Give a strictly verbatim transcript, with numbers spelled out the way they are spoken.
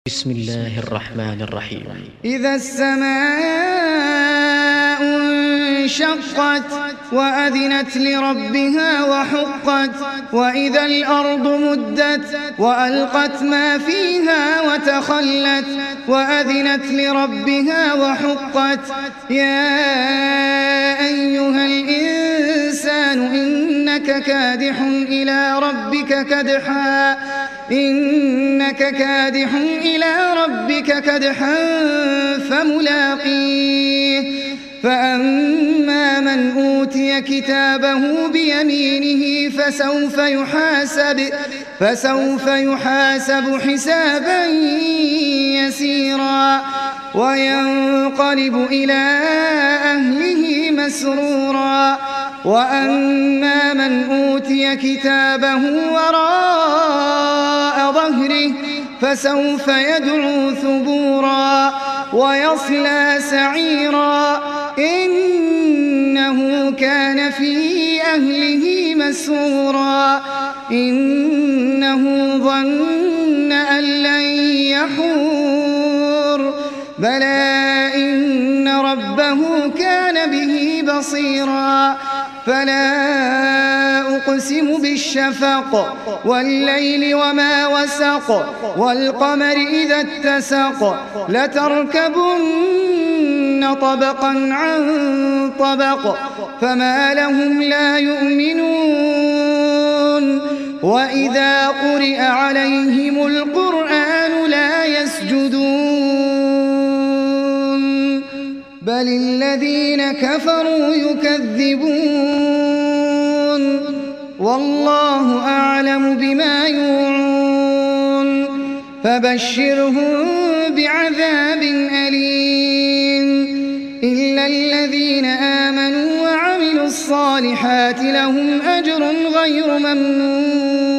بسم الله الرحمن الرحيم. إذا السماء انشقت وأذنت لربها وحقت وإذا الأرض مدت وألقت ما فيها وتخلت وأذنت لربها وحقت يا أيها الإنسان إنك كادح إلى ربك كدحا إنك كادح إلى ربك كدحا فملاقيه فأما من أوتي كتابه بيمينه فسوف يحاسب فسوف يحاسب حسابا يسيرا وينقلب إلى أهله مسرورا وأما من أوتي كتابه وراء ظهره فسوف يدعو ثبورا ويصلى سعيرا إنه كان في أهله مسرورا إنه ظن أن لن يحور بلى إن ربه كان به بصيرا فلا أقسم بالشفق والليل وما وسق والقمر إذا اتسق لتركبن طبقا عن طبق فما لهم لا يؤمنون وإذا قرئ عليهم القرآن لا يسجدون بل الذين كفروا يكذبون والله أعلم بما يوعون فبشرهم بعذاب أليم إلا الذين آمنوا وعملوا الصالحات لهم أجر غير ممنون